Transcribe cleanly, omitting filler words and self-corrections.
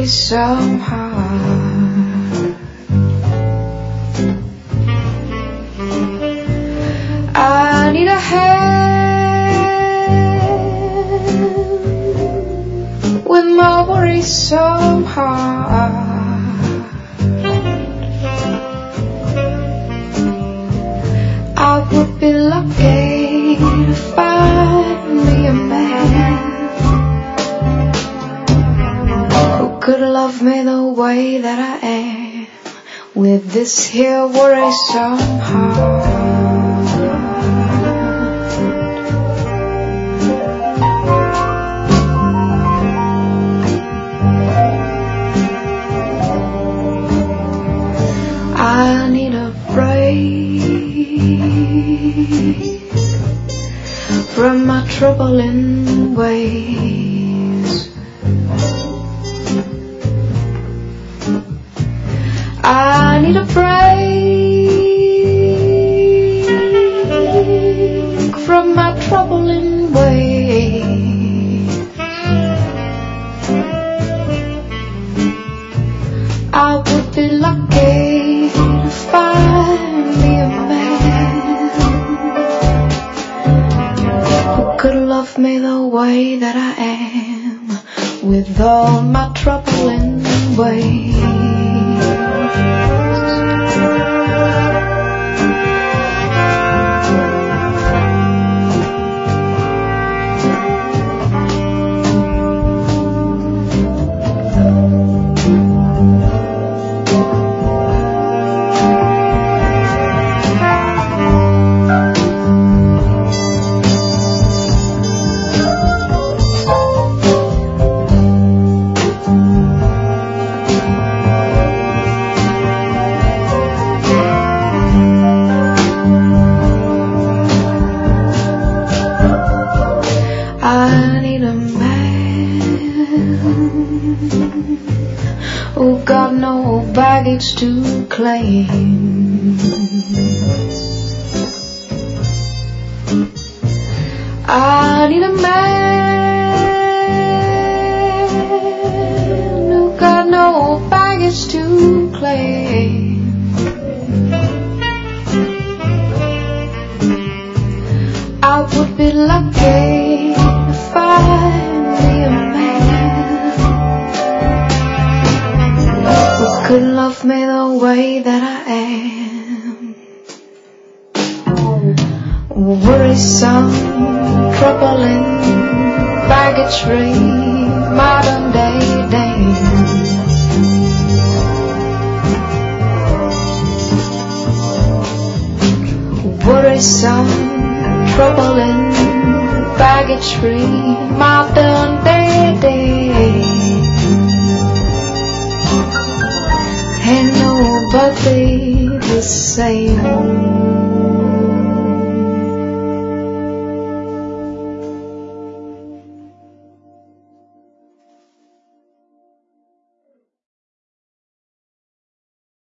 somehow. I need a hand with my worries somehow. I would be lucky to find me a man who could love me the way that I am, with this here worry somehow. I need a break from my troubling ways. I need a break from my troubling ways. I would be lucky to find me a man who could love me the way that I am, with all my troubling ways. I need a man who got no baggage to claim. I need a man who got no baggage to claim. I would be lucky to find me a man who could love me the way that I am. Worrisome, troubling, baggage-free, modern-day dame. Worrisome, troubling, baggage-free, modern-day dame. Ain't nobody the same.